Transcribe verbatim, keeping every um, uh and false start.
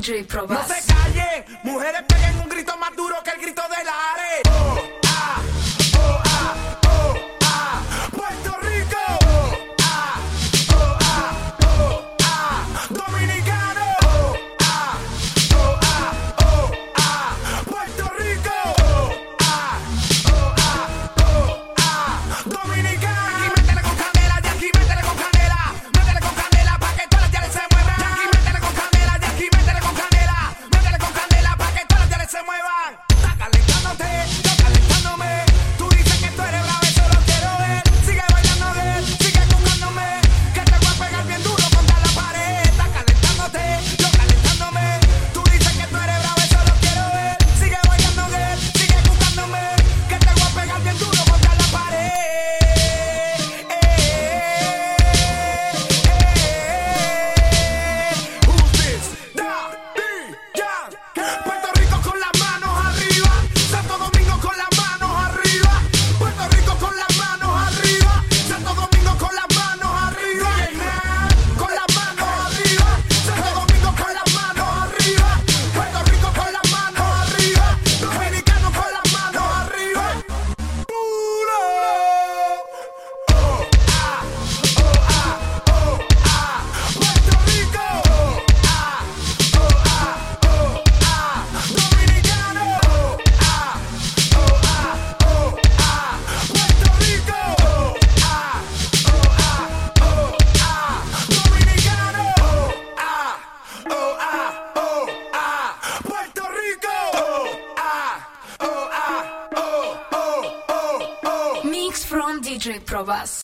D J Probas. No se calle, mujeres peguen un grito más duro que el grito de la Are. Oh, ah, oh, ah, oh, ah. Puerto Rico. Oh, ah, oh, ah, oh, ah. Dominicano. Oh, ah, oh, ah, oh, ah. Puerto Rico. Oh, ah, oh, ah, oh, ah. Dominicano. Aquí métele con candela, de aquí métele con candela. Métele con candela pa' que todas las diales se muevan. De aquí métele con candela, de aquí métele con candela. Métele con candela pa' que todas las diales se muevan. Está calentándote, yo calentándome. Tú dices que tú eres bravo, eso lo quiero ver. Sigue bailando bien, sigue buscándome. Que te voy a pegar bien duro contra la pared. Está calentándote, yo calentándome. Tú dices que tú eres bravo, eso lo quiero ver. Sigue bailando bien, sigue buscándome. Que te voy a pegar bien duro contra la pared. Who's this? Daddy Yankee. Puerto Rico con las manos arriba. Santo Domingo con las manos arriba. Puerto Rico con las manos arriba. Santo Domingo con las manos arriba. Con las manos arriba. Santo Domingo con las manos arriba. Puerto Rico con las manos arriba. Dominicano con las manos arriba. Puro. Oh, ah, oh, ah, oh, ah. Puerto Rico. Oh, ah, oh, ah, oh, ah. Dominicano. Oh, ah, oh, ah, oh, ah. Puerto Rico. Oh, ah, oh, ah, oh, ah. Dominicano. Oh, ah, oh, ah, oh, ah. Puerto Rico. Oh, ah, oh, ah, oh, oh, oh, oh. Mix from D J Probas.